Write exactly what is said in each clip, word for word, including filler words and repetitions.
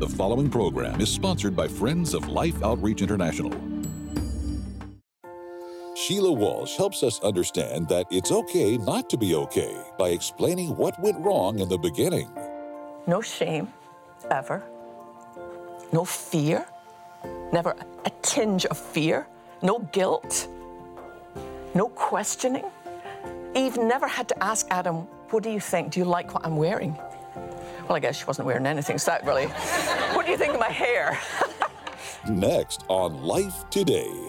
The following program is sponsored by Friends of Life Outreach International. Sheila Walsh helps us understand that it's okay not to be okay by explaining what went wrong in the beginning. No shame, ever. No fear, never a tinge of fear. No guilt, no questioning. Eve never had to ask Adam, what do you think? Do you like what I'm wearing? Well, I guess she wasn't wearing anything, so that really, what do you think of my hair? Next on Life Today.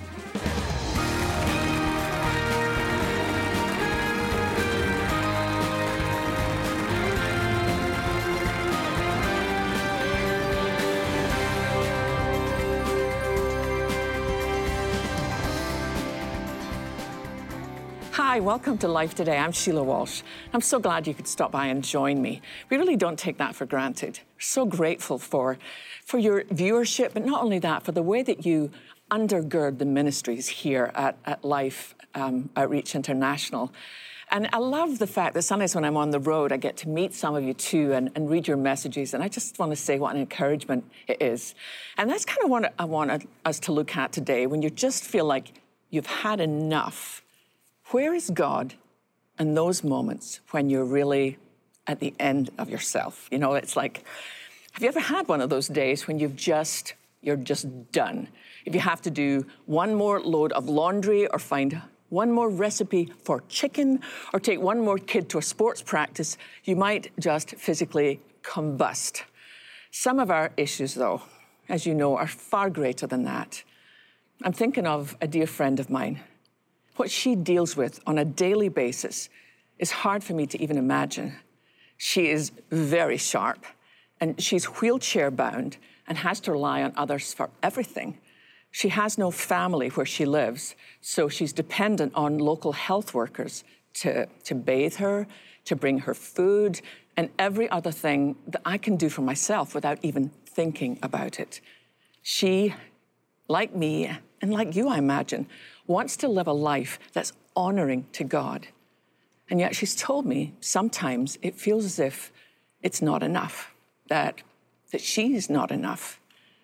Hi, welcome to Life Today. I'm Sheila Walsh. I'm so glad you could stop by and join me. We really don't take that for granted. We're so grateful for, for your viewership, but not only that, for the way that you undergird the ministries here at, at Life um, Outreach International. And I love the fact that Sundays when I'm on the road, I get to meet some of you too and, and read your messages. And I just want to say what an encouragement it is. And that's kind of what I want us to look at today, when you just feel like you've had enough. Where is God in those moments when you're really at the end of yourself? You know, it's like, have you ever had one of those days when you've just, you're just done? If you have to do one more load of laundry or find one more recipe for chicken or take one more kid to a sports practice, you might just physically combust. Some of our issues, though, as you know, are far greater than that. I'm thinking of a dear friend of mine. What she deals with on a daily basis is hard for me to even imagine. She is very sharp, and she's wheelchair bound and has to rely on others for everything. She has no family where she lives, so she's dependent on local health workers to, to bathe her, to bring her food, and every other thing that I can do for myself without even thinking about it. She, like me, and like you, I imagine, wants to live a life that's honoring to God. And yet she's told me sometimes it feels as if it's not enough, that, that she's not enough.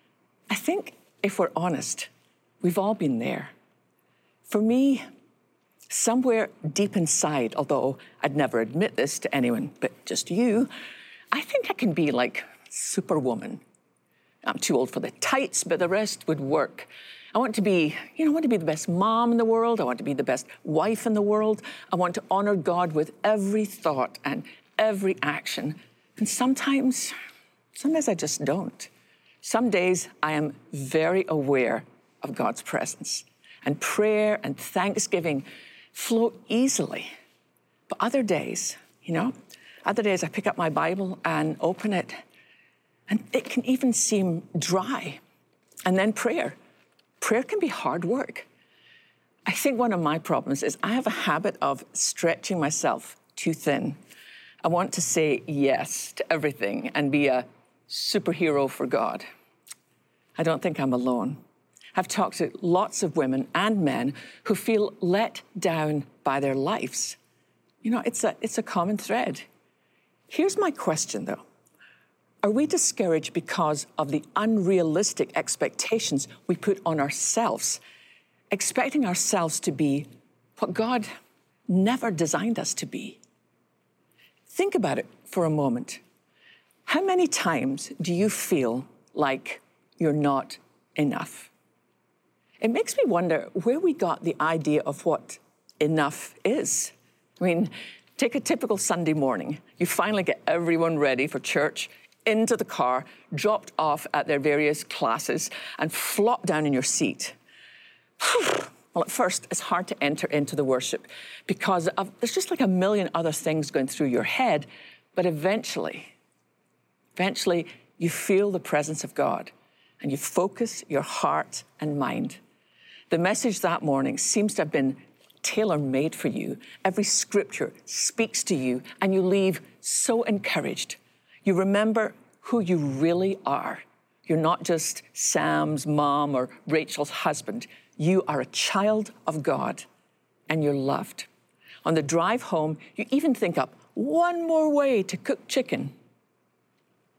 I think if we're honest, we've all been there. For me, somewhere deep inside, although I'd never admit this to anyone but just you, I think I can be like Superwoman. I'm too old for the tights, but the rest would work. I want to be, you know, I want to be the best mom in the world. I want to be the best wife in the world. I want to honor God with every thought and every action. And sometimes, sometimes I just don't. Some days I am very aware of God's presence, and prayer and thanksgiving flow easily. But other days, you know, other days I pick up my Bible and open it, and it can even seem dry. And then prayer. Prayer can be hard work. I think one of my problems is I have a habit of stretching myself too thin. I want to say yes to everything and be a superhero for God. I don't think I'm alone. I've talked to lots of women and men who feel let down by their lives. You know, it's a, it's a common thread. Here's my question, though. Are we discouraged because of the unrealistic expectations we put on ourselves, expecting ourselves to be what God never designed us to be? Think about it for a moment. How many times do you feel like you're not enough? It makes me wonder where we got the idea of what enough is. I mean, take a typical Sunday morning. You finally get everyone ready for church, into the car, dropped off at their various classes, and flop down in your seat. Well, at first, it's hard to enter into the worship because of, there's just like a million other things going through your head, but eventually, eventually, you feel the presence of God, and you focus your heart and mind. The message that morning seems to have been tailor-made for you. Every scripture speaks to you, and you leave so encouraged. You remember who you really are. You're not just Sam's mom or Rachel's husband. You are a child of God, and you're loved. On the drive home, you even think up one more way to cook chicken.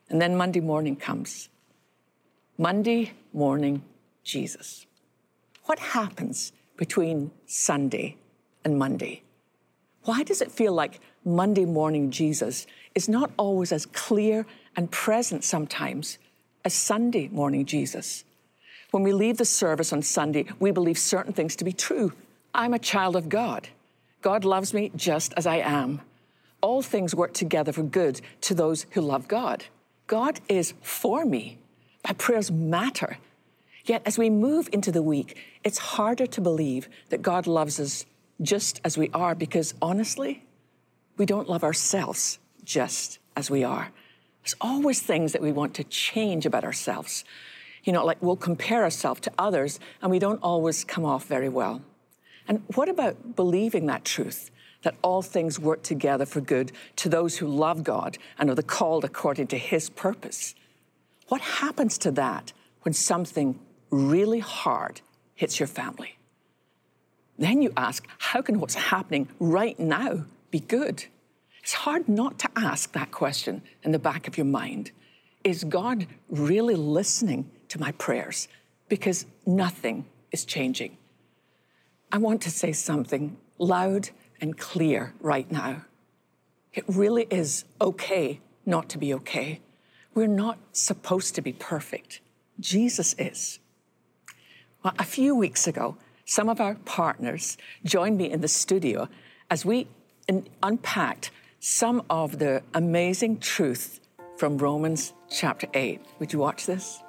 And then Monday morning comes. Monday morning, Jesus. What happens between Sunday and Monday? Why does it feel like Monday morning Jesus is not always as clear and present sometimes as Sunday morning Jesus? When we leave the service on Sunday, we believe certain things to be true. I'm a child of God. God loves me just as I am. All things work together for good to those who love God. God is for me. My prayers matter. Yet as we move into the week, it's harder to believe that God loves us just as we are, because honestly, we don't love ourselves just as we are. There's always things that we want to change about ourselves. You know, like we'll compare ourselves to others and we don't always come off very well. And what about believing that truth, that all things work together for good to those who love God and are the called according to his purpose? What happens to that when something really hard hits your family? Then you ask, how can what's happening right now be good? It's hard not to ask that question in the back of your mind. Is God really listening to my prayers? Because nothing is changing. I want to say something loud and clear right now. It really is okay not to be okay. We're not supposed to be perfect. Jesus is. Well, a few weeks ago, some of our partners joined me in the studio as we in- unpacked some of the amazing truth from Romans chapter eight. Would you watch this?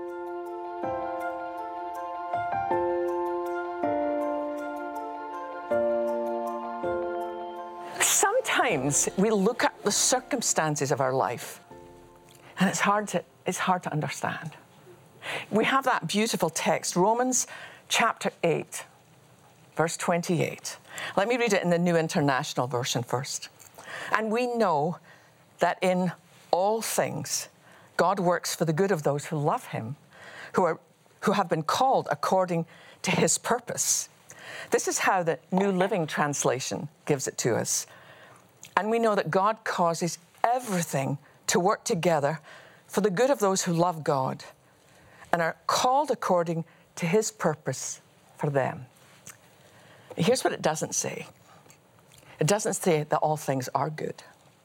Sometimes we look at the circumstances of our life and it's hard to, it's hard to understand. We have that beautiful text, Romans chapter eight, verse twenty-eight. Let me read it in the New International Version first. And we know that in all things, God works for the good of those who love him, who are, who have been called according to his purpose. This is how the New Living Translation gives it to us. And we know that God causes everything to work together for the good of those who love God and are called according to his purpose for them. Here's what it doesn't say. It doesn't say that all things are good.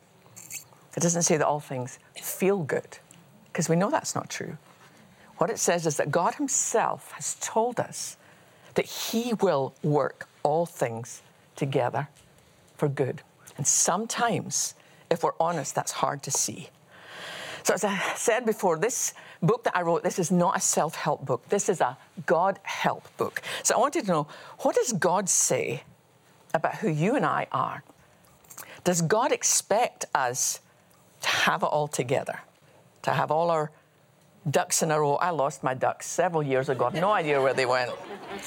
It doesn't say that all things feel good, because we know that's not true. What it says is that God himself has told us that he will work all things together for good. And sometimes, if we're honest, that's hard to see. So as I said before, this book that I wrote, this is not a self-help book. This is a God-help book. So I wanted to know, what does God say about who you and I are? Does God expect us to have it all together? To have all our ducks in a row? I lost my ducks several years ago. I have no idea where they went.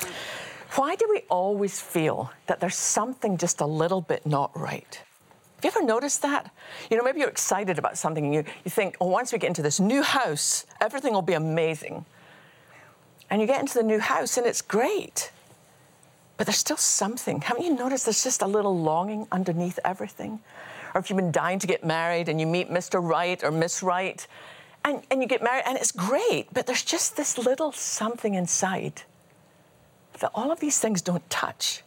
Why do we always feel that there's something just a little bit not right? Have you ever noticed that? You know, maybe you're excited about something and you, you think, oh, once we get into this new house, everything will be amazing. And you get into the new house and it's great. But there's still something. Haven't you noticed there's just a little longing underneath everything? Or if you've been dying to get married and you meet Mister Right or Miss Right, and, and you get married and it's great, but there's just this little something inside that all of these things don't touch.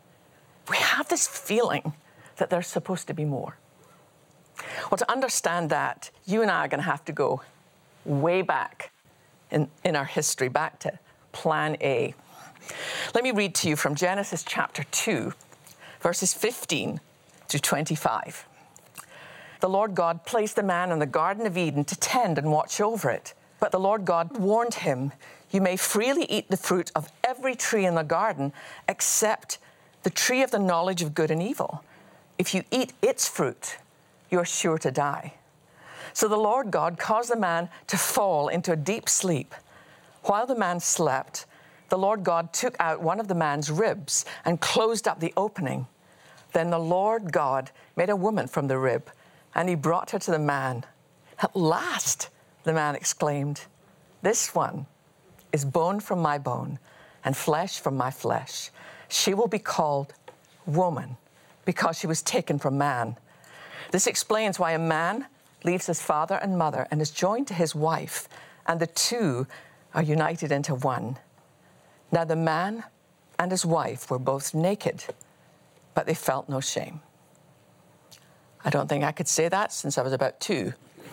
We have this feeling that there's supposed to be more. Well, to understand that, you and I are going to have to go way back in, in our history, back to Plan A. Let me read to you from Genesis chapter two, verses fifteen to twenty-five. The Lord God placed the man in the Garden of Eden to tend and watch over it. But the Lord God warned him, you may freely eat the fruit of every tree in the garden except the tree of the knowledge of good and evil. If you eat its fruit, you're sure to die. So the Lord God caused the man to fall into a deep sleep. While the man slept, the Lord God took out one of the man's ribs and closed up the opening. Then the Lord God made a woman from the rib, and he brought her to the man. At last, the man exclaimed, this one is bone from my bone and flesh from my flesh. She will be called woman, because she was taken from man. This explains why a man leaves his father and mother and is joined to his wife, and the two are united into one. Now the man and his wife were both naked, but they felt no shame. I don't think I could say that since I was about two.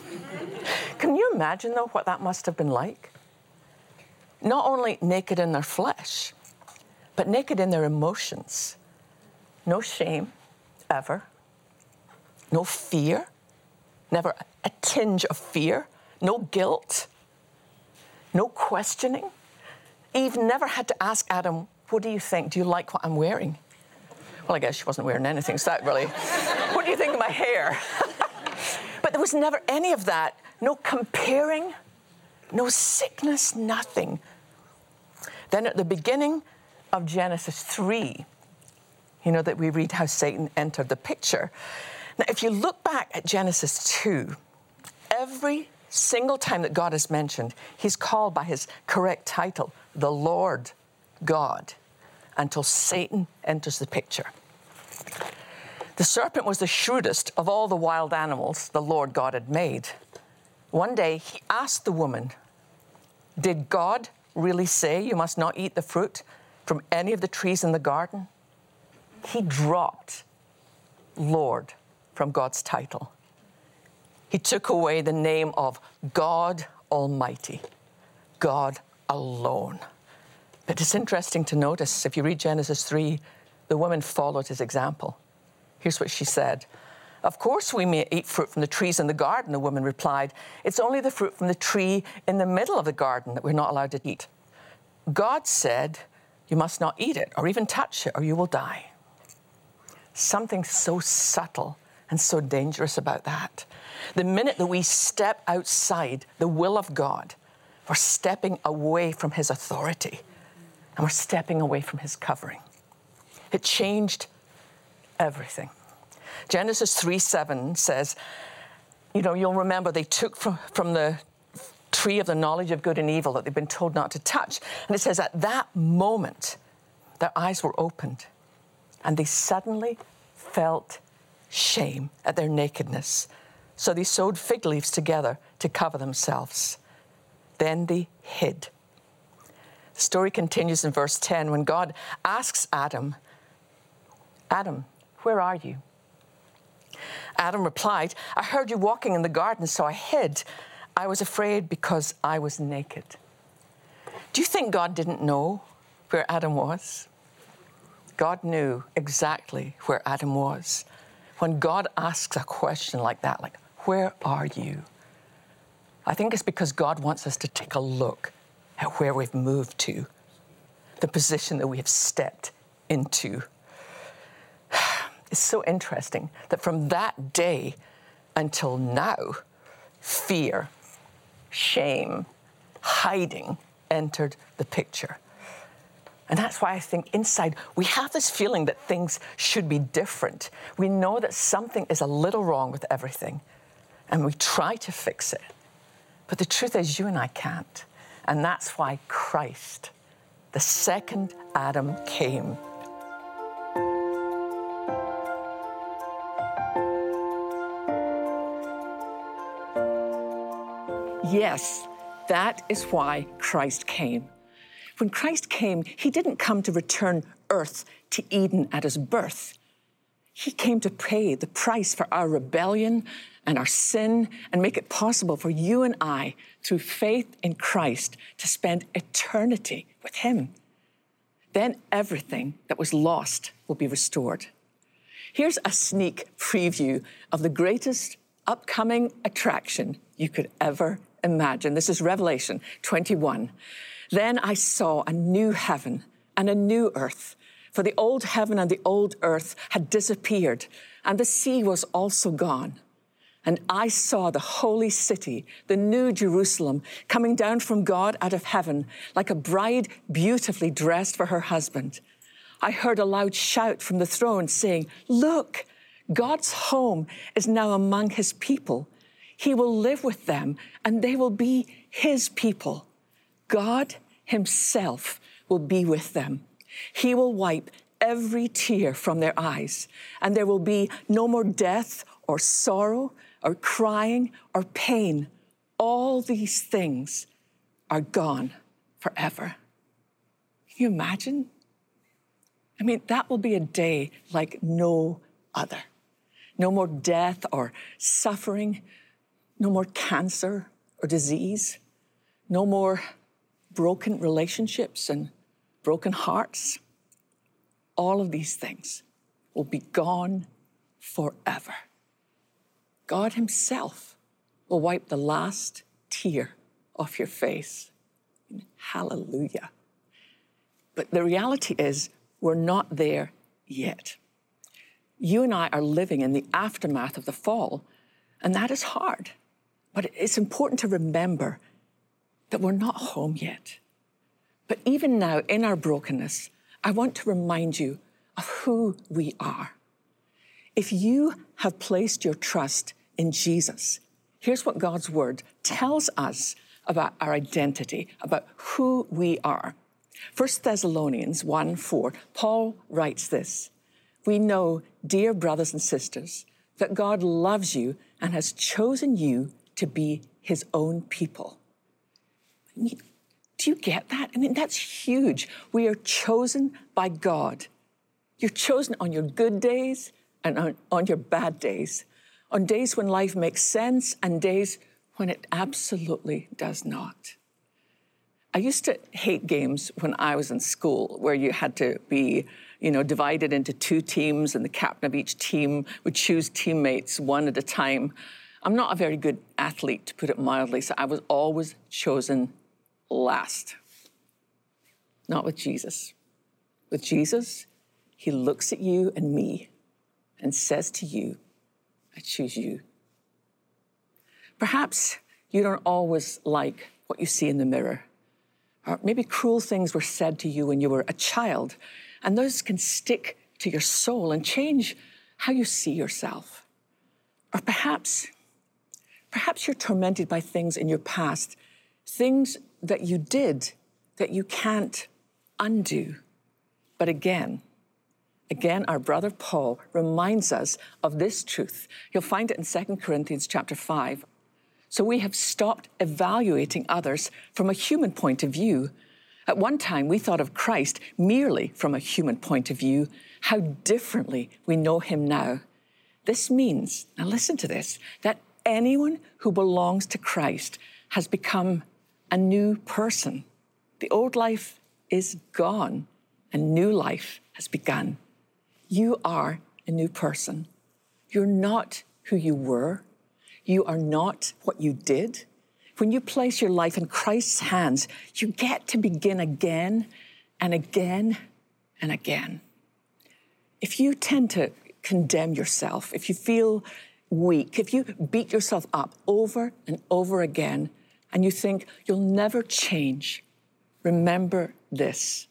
Can you imagine, though, what that must have been like? Not only naked in their flesh, but naked in their emotions. No shame, ever. No fear, never a tinge of fear. No guilt, no questioning. Eve never had to ask Adam, what do you think? Do you like what I'm wearing? Well, I guess she wasn't wearing anything, so that really, what do you think of my hair? But there was never any of that. No comparing, no sickness, nothing. Then at the beginning of Genesis three, you know, that we read how Satan entered the picture. Now, if you look back at Genesis two, every single time that God is mentioned, he's called by his correct title, the Lord God, until Satan enters the picture. The serpent was the shrewdest of all the wild animals the Lord God had made. One day, he asked the woman, did God really say you must not eat the fruit from any of the trees in the garden? He dropped Lord from God's title. He took away the name of God Almighty, God alone. But it's interesting to notice, if you read Genesis three, the woman followed his example. Here's what she said. Of course we may eat fruit from the trees in the garden, the woman replied. It's only the fruit from the tree in the middle of the garden that we're not allowed to eat. God said, you must not eat it or even touch it or you will die. Something so subtle and so dangerous about that. The minute that we step outside the will of God, we're stepping away from his authority and we're stepping away from his covering. It changed everything. Genesis three seven says, you know, you'll remember they took from, from the tree of the knowledge of good and evil that they've been told not to touch. And it says at that moment, their eyes were opened and they suddenly felt shame at their nakedness. So they sewed fig leaves together to cover themselves. Then they hid. The story continues in verse ten when God asks Adam, Adam, where are you? Adam replied, I heard you walking in the garden, so I hid. I was afraid because I was naked. Do you think God didn't know where Adam was? God knew exactly where Adam was. When God asks a question like that, like, where are you? I think it's because God wants us to take a look at where we've moved to, the position that we have stepped into. It's so interesting that from that day until now, fear, shame, hiding entered the picture. And that's why I think inside we have this feeling that things should be different. We know that something is a little wrong with everything, and we try to fix it. But the truth is, you and I can't. And that's why Christ, the second Adam, came. Yes, that is why Christ came. When Christ came, he didn't come to return earth to Eden at his birth. He came to pay the price for our rebellion and our sin and make it possible for you and I, through faith in Christ, to spend eternity with him. Then everything that was lost will be restored. Here's a sneak preview of the greatest upcoming attraction you could ever imagine. This is Revelation twenty-one. Then I saw a new heaven and a new earth, for the old heaven and the old earth had disappeared, and the sea was also gone. And I saw the holy city, the new Jerusalem, coming down from God out of heaven, like a bride beautifully dressed for her husband. I heard a loud shout from the throne saying, look, God's home is now among his people. He will live with them, and they will be his people. God himself will be with them. He will wipe every tear from their eyes, and there will be no more death or sorrow or crying or pain, all these things are gone forever. Can you imagine? I mean, that will be a day like no other. No more death or suffering, no more cancer or disease, no more broken relationships and broken hearts. All of these things will be gone forever. God himself will wipe the last tear off your face. Hallelujah. But the reality is, we're not there yet. You and I are living in the aftermath of the fall, and that is hard. But it's important to remember that we're not home yet. But even now, in our brokenness, I want to remind you of who we are. If you have placed your trust in Jesus, here's what God's word tells us about our identity, about who we are. First Thessalonians one four, Paul writes this: "We know, dear brothers and sisters, that God loves you and has chosen you to be his own people." I mean, do you get that? I mean, that's huge. We are chosen by God. You're chosen on your good days and on, on your bad days, on days when life makes sense and days when it absolutely does not. I used to hate games when I was in school where you had to be, you know, divided into two teams and the captain of each team would choose teammates one at a time. I'm not a very good athlete, to put it mildly, so I was always chosen last. Not with Jesus. With Jesus, he looks at you and me and says to you, I choose you. Perhaps you don't always like what you see in the mirror. Or maybe cruel things were said to you when you were a child, and those can stick to your soul and change how you see yourself. Or perhaps, perhaps you're tormented by things in your past, things that you did that you can't undo. But again, again, our brother Paul reminds us of this truth. You'll find it in Second Corinthians chapter five. So we have stopped evaluating others from a human point of view. At one time, we thought of Christ merely from a human point of view. How differently we know him now. This means, now listen to this, that anyone who belongs to Christ has become a new person. The old life is gone and new life has begun. You are a new person. You're not who you were. You are not what you did. When you place your life in Christ's hands, you get to begin again and again and again. If you tend to condemn yourself, if you feel weak, if you beat yourself up over and over again, and you think you'll never change, remember this.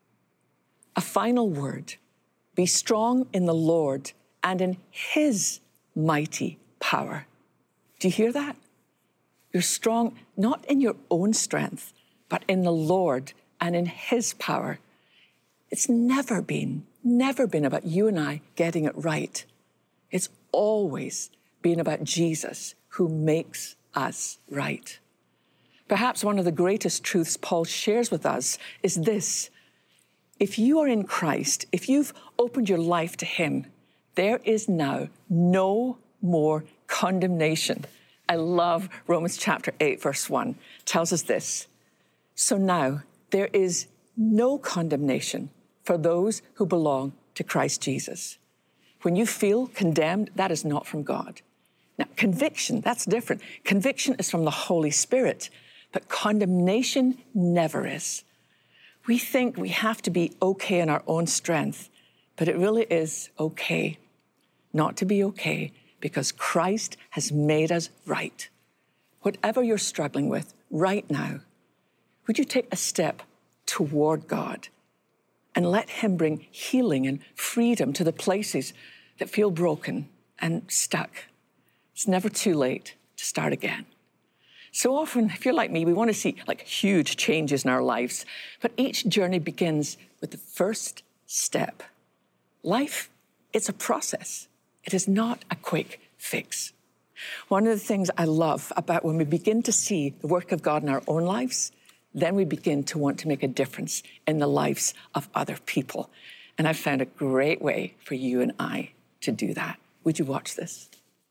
A final word: be strong in the Lord and in his mighty power. Do you hear that? You're strong not in your own strength, but in the Lord and in his power. It's never been, never been about you and I getting it right. It's always been about Jesus who makes us right. Perhaps one of the greatest truths Paul shares with us is this: if you are in Christ, if you've opened your life to him, there is now no more condemnation. I love Romans chapter eight, verse one. It tells us this: so now there is no condemnation for those who belong to Christ Jesus. When you feel condemned, that is not from God. Now, conviction, that's different. Conviction is from the Holy Spirit, but condemnation never is. We think we have to be okay in our own strength, but it really is okay not to be okay because Christ has made us right. Whatever you're struggling with right now, would you take a step toward God and let him bring healing and freedom to the places that feel broken and stuck? It's never too late to start again. So often, if you're like me, we want to see like huge changes in our lives, but each journey begins with the first step. Life, it's a process. It is not a quick fix. One of the things I love about when we begin to see the work of God in our own lives, then we begin to want to make a difference in the lives of other people. And I've found a great way for you and I to do that. Would you watch this?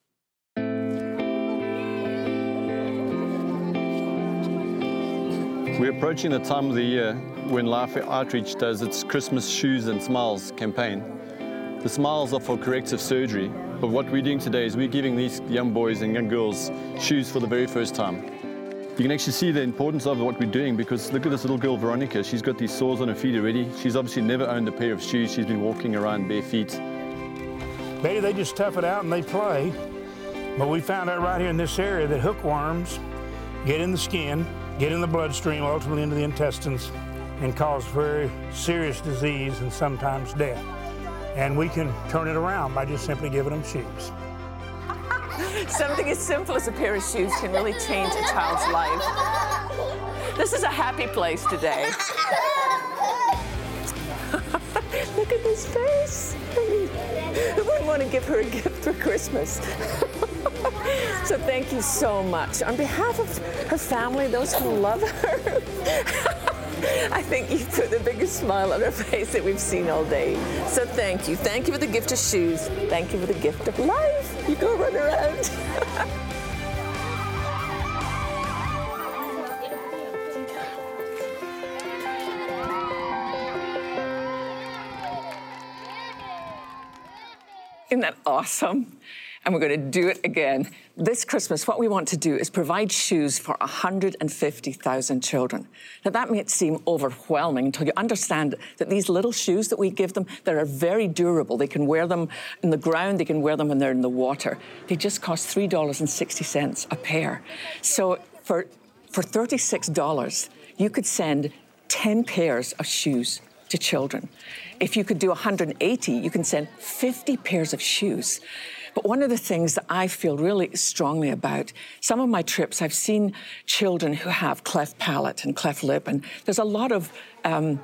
We're approaching the time of the year when Life Outreach does its Christmas Shoes and Smiles campaign. The smiles are for corrective surgery, but what we're doing today is we're giving these young boys and young girls shoes for the very first time. You can actually see the importance of what we're doing because look at this little girl, Veronica. She's got these sores on her feet already. She's obviously never owned a pair of shoes. She's been walking around bare feet. Maybe they just tough it out and they play, but we found out right here in this area that hookworms get in the skin, get in the bloodstream, ultimately into the intestines, and cause very serious disease and sometimes death. And we can turn it around by just simply giving them shoes. Something as simple as a pair of shoes can really change a child's life. This is a happy place today. Look at this face. Who wouldn't want to give her a gift for Christmas? So thank you so much. On behalf of her family, those who love her, I think you've put the biggest smile on her face that we've seen all day. So thank you. Thank you for the gift of shoes. Thank you for the gift of life. You go run around. Isn't that awesome? And we're going to do it again. This Christmas, what we want to do is provide shoes for one hundred fifty thousand children. Now, that may seem overwhelming until you understand that these little shoes that we give them, that are very durable. They can wear them in the ground, they can wear them when they're in the water. They just cost three dollars and sixty cents a pair. So for, for thirty-six dollars, you could send ten pairs of shoes to children. If you could do one hundred eighty, you can send fifty pairs of shoes. But one of the things that I feel really strongly about, some of my trips, I've seen children who have cleft palate and cleft lip, and there's a lot of um,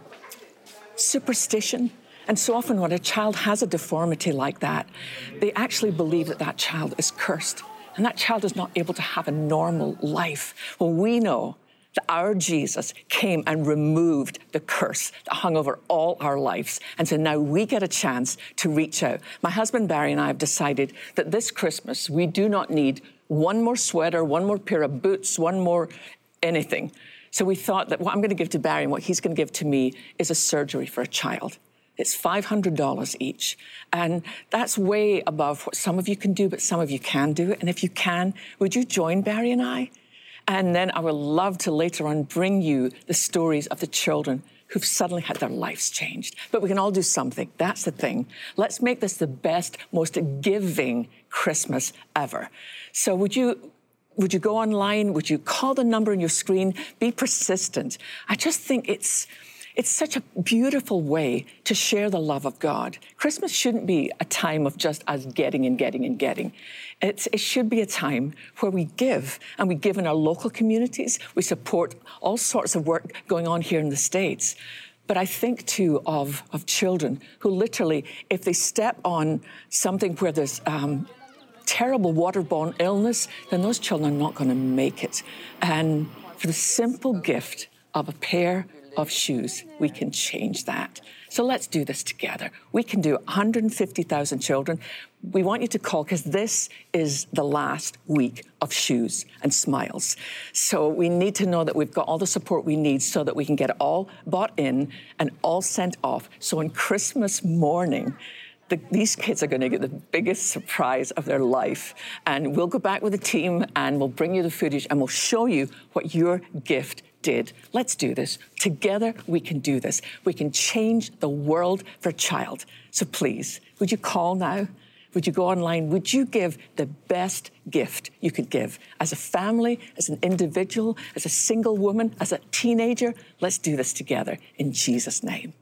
superstition. And so often when a child has a deformity like that, they actually believe that that child is cursed, and that child is not able to have a normal life. Well, we know that our Jesus came and removed the curse that hung over all our lives. And so now we get a chance to reach out. My husband Barry and I have decided that this Christmas, we do not need one more sweater, one more pair of boots, one more anything. So we thought that what I'm going to give to Barry and what he's going to give to me is a surgery for a child. It's five hundred dollars each. And that's way above what some of you can do, but some of you can do it. And if you can, would you join Barry and I? And then I would love to later on bring you the stories of the children who've suddenly had their lives changed. But we can all do something. That's the thing. Let's make this the best, most giving Christmas ever. So would you, would you go online? Would you call the number on your screen? Be persistent. I just think it's, it's such a beautiful way to share the love of God. Christmas shouldn't be a time of just us getting and getting and getting. It's, it should be a time where we give, and we give in our local communities. We support all sorts of work going on here in the States. But I think, too, of, of children who literally, if they step on something where there's um, terrible waterborne illness, then those children are not going to make it. And for the simple gift of a pair of shoes, we can change that. So let's do this together. We can do one hundred fifty thousand children. We want you to call because this is the last week of shoes and smiles. So we need to know that we've got all the support we need so that we can get it all bought in and all sent off. So on Christmas morning, The, these kids are going to get the biggest surprise of their life. And we'll go back with the team and we'll bring you the footage and we'll show you what your gift did. Let's do this. Together, we can do this. We can change the world for a child. So please, would you call now? Would you go online? Would you give the best gift you could give? As a family, as an individual, as a single woman, as a teenager? Let's do this together in Jesus' name.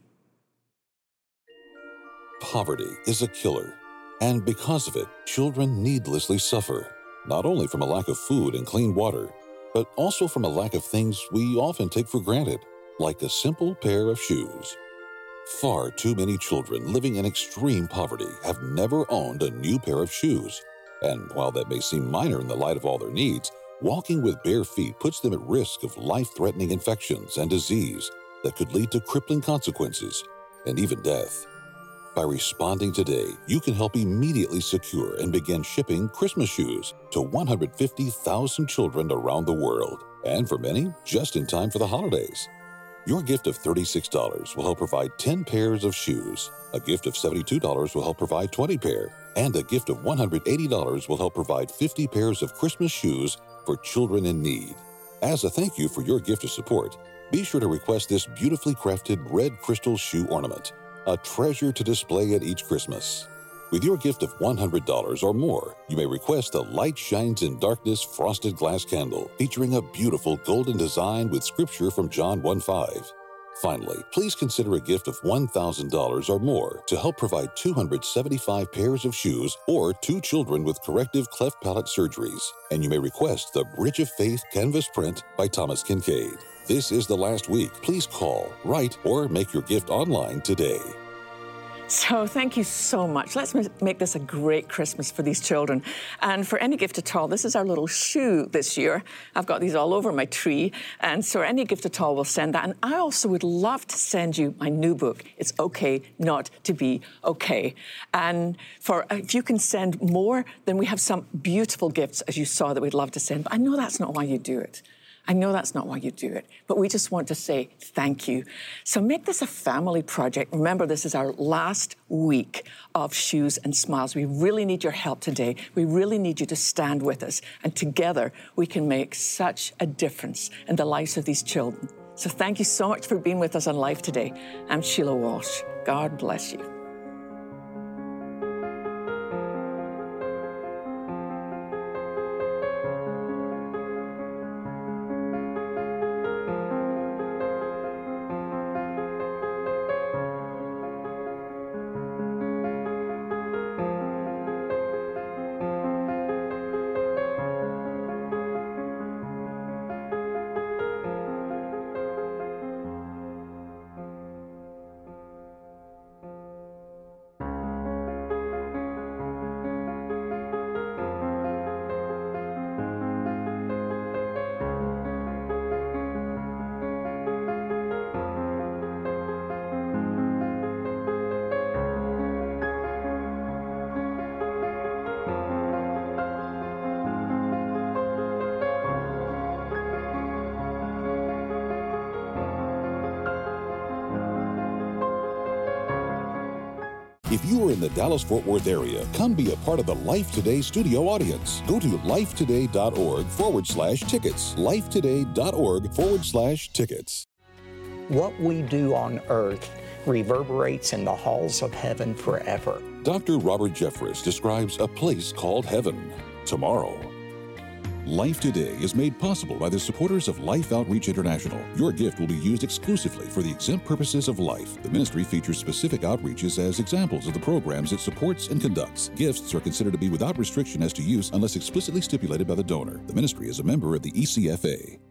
Poverty is a killer, and because of it, children needlessly suffer, not only from a lack of food and clean water, but also from a lack of things we often take for granted, like a simple pair of shoes. Far too many children living in extreme poverty have never owned a new pair of shoes. And while that may seem minor in the light of all their needs, walking with bare feet puts them at risk of life-threatening infections and disease that could lead to crippling consequences and even death. By responding today, you can help immediately secure and begin shipping Christmas shoes to one hundred fifty thousand children around the world, and for many, just in time for the holidays. Your gift of thirty-six dollars will help provide ten pairs of shoes, a gift of seventy-two dollars will help provide twenty pairs, and a gift of one hundred eighty dollars will help provide fifty pairs of Christmas shoes for children in need. As a thank you for your gift of support, be sure to request this beautifully crafted red crystal shoe ornament, a treasure to display at each Christmas. With your gift of one hundred dollars or more, you may request a Light Shines in Darkness frosted glass candle featuring a beautiful golden design with scripture from John one five. Finally, please consider a gift of one thousand dollars or more to help provide two hundred seventy-five pairs of shoes or two children with corrective cleft palate surgeries. And you may request the Bridge of Faith canvas print by Thomas Kincaid. This is the last week. Please call, write, or make your gift online today. So thank you so much. Let's make this a great Christmas for these children. And for any gift at all, this is our little shoe this year. I've got these all over my tree. And so any gift at all, we'll send that. And I also would love to send you my new book, It's Okay Not to Be Okay. And for if you can send more, then we have some beautiful gifts, as you saw, that we'd love to send. But I know that's not why you do it. I know that's not why you do it, but we just want to say thank you. So make this a family project. Remember, this is our last week of Shoes and Smiles. We really need your help today. We really need you to stand with us, and together we can make such a difference in the lives of these children. So thank you so much for being with us on Life Today. I'm Sheila Walsh. God bless you. If you are in the Dallas-Fort Worth area, come be a part of the Life Today studio audience. Go to lifetoday.org forward slash tickets. lifetoday.org forward slash tickets. What we do on earth reverberates in the halls of heaven forever. Doctor Robert Jeffress describes a place called heaven tomorrow. Life Today is made possible by the supporters of Life Outreach International. Your gift will be used exclusively for the exempt purposes of life. The ministry features specific outreaches as examples of the programs it supports and conducts. Gifts are considered to be without restriction as to use unless explicitly stipulated by the donor. The ministry is a member of the E C F A.